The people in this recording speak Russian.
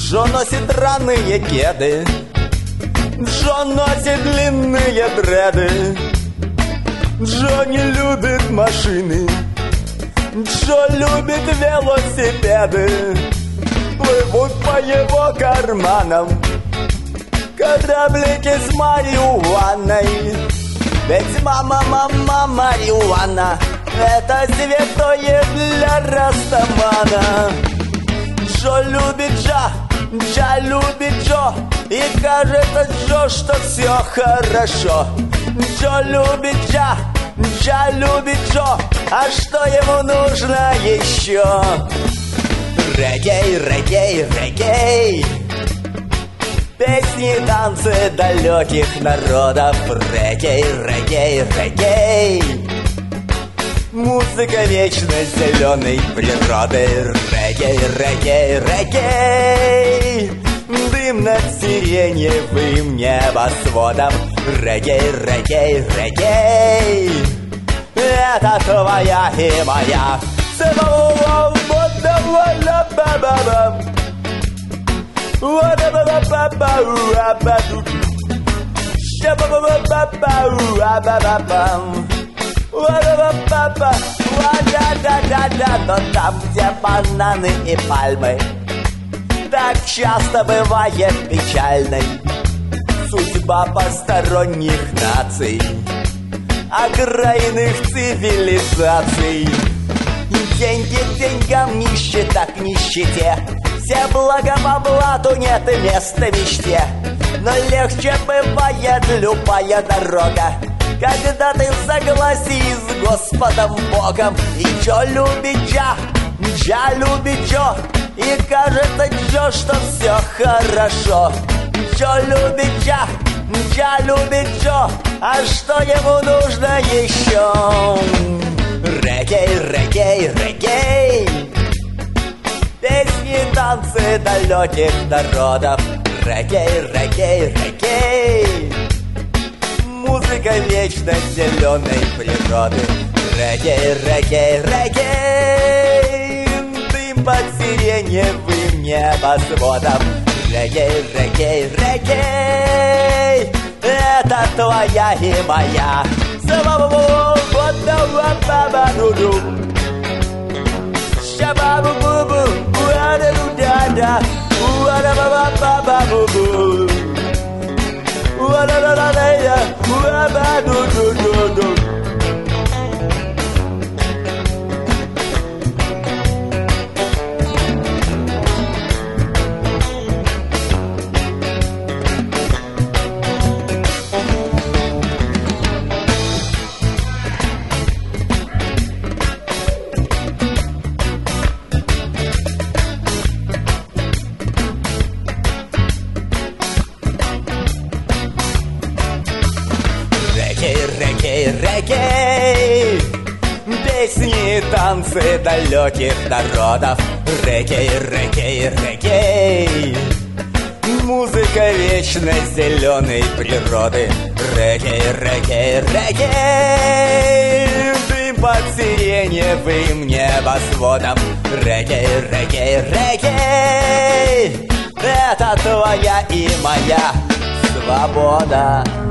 Джо носит драные кеды, Джо носит длинные дреды, Джо не любит машины, Джо любит велосипеды. Плывут по его карманам кораблики с марихуаной. Ведь мама, марихуана — это святое для растамана. Джо любит Джа, Джа любит Джо, и кажется Джо, что все хорошо. Джо любит Джа, Джа любит Джо, а что ему нужно еще? Реггей, реггей, реггей, песни, танцы далеких народов. Реггей, реггей, реггей, музыка вечно зеленой природы. Реггей, реггей, реггей, дым над сиреневым небосводом. Реггей, реггей, реггей, это твоя и моя. Но там, где бананы и пальмы, так часто бывает печальной судьба посторонних наций, окраинных цивилизаций. Деньги деньгам, нищета к нищете, все блага по блату, нет места мечте. Но легче бывает любая дорога, когда ты в согласии с Господом Богом. И Джо любит Джа, Джа любит Джо, и кажется Джо, что все хорошо. Джо любит Джа, Джа любит Джо, а что ему нужно еще? Реггей, реггей, реггей, песни, танцы далеких народов. Реггей, реггей, реггей, музыка вечно зеленой природы. Реггей, реггей, реггей, дым под сиреневым небосводом. Реггей, реггей, реггей, это твоя и моя. Реггей, реггей, песни, танцы далеких народов. Реггей, реггей, реггей, музыка вечно зеленой природы. Реггей, реггей, реггей, дым под сиреневым небосводом. Реггей, реггей, реггей, это твоя и моя свобода.